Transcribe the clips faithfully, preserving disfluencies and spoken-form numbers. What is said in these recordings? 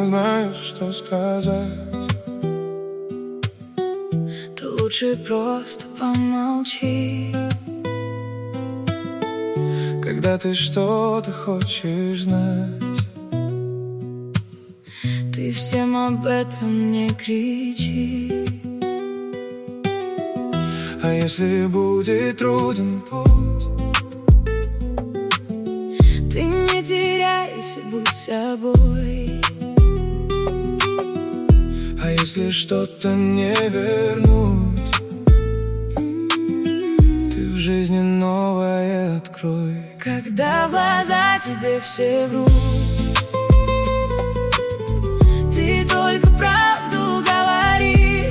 знаю, что сказать. То лучше просто помолчи, когда ты что-то хочешь знать. ты всем об этом не кричи. А если будет труден путь, ты не теряйся, будь собой. а если что-то не вернуть, ты в жизни новое открой. Когда в глаза тебе все врут, ты только правду говори.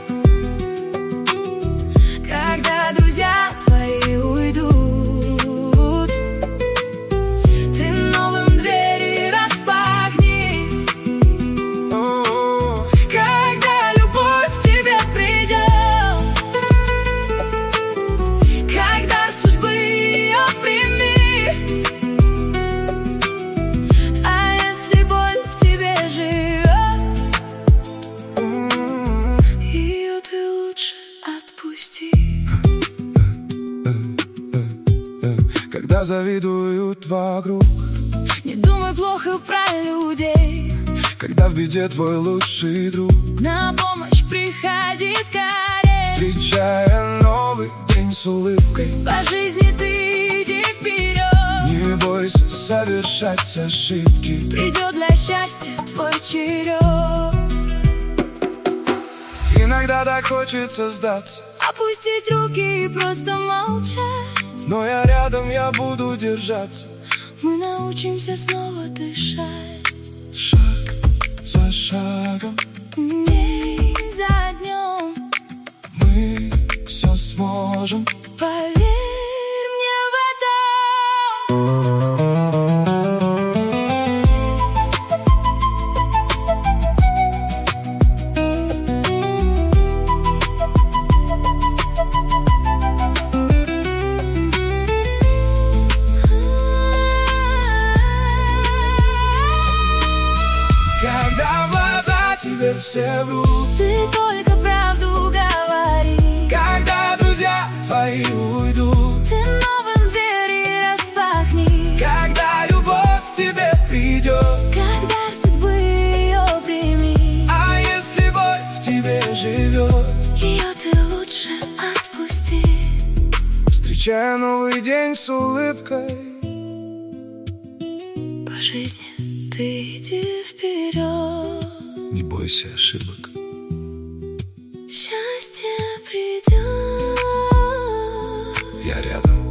Когда друзья твои уйдут, ты новым двери распахни. О-о-о. Когда любовь к тебе придет, как дар судьбы ее прими. А если боль в тебе живет, ее ты лучше отпусти. Когда завидуют вокруг, Не думай плохо про людей, когда в беде твой лучший друг, на помощь приходи скорее. встречая новый день с улыбкой, По жизни ты иди вперед, не бойся совершать ошибки. придет для счастья твой черед. Иногда так хочется сдаться, Опустить руки и просто молчать. но я рядом, я буду держаться. Мы научимся снова дышать, Шаг за шагом день за днем. мы все сможем. Поверь мне в этом. Когда в глаза тебе все врут, Ты только правду говори. когда друзья твои уйдут, Ты новым двери распахни. когда любовь к тебе придет. Когда судьбы ее прими. А если боль в тебе живет, Ее ты лучше отпусти. встречая новый день с улыбкой, По жизни ты иди вперед. не бойся ошибок. Счастье придет. Я рядом.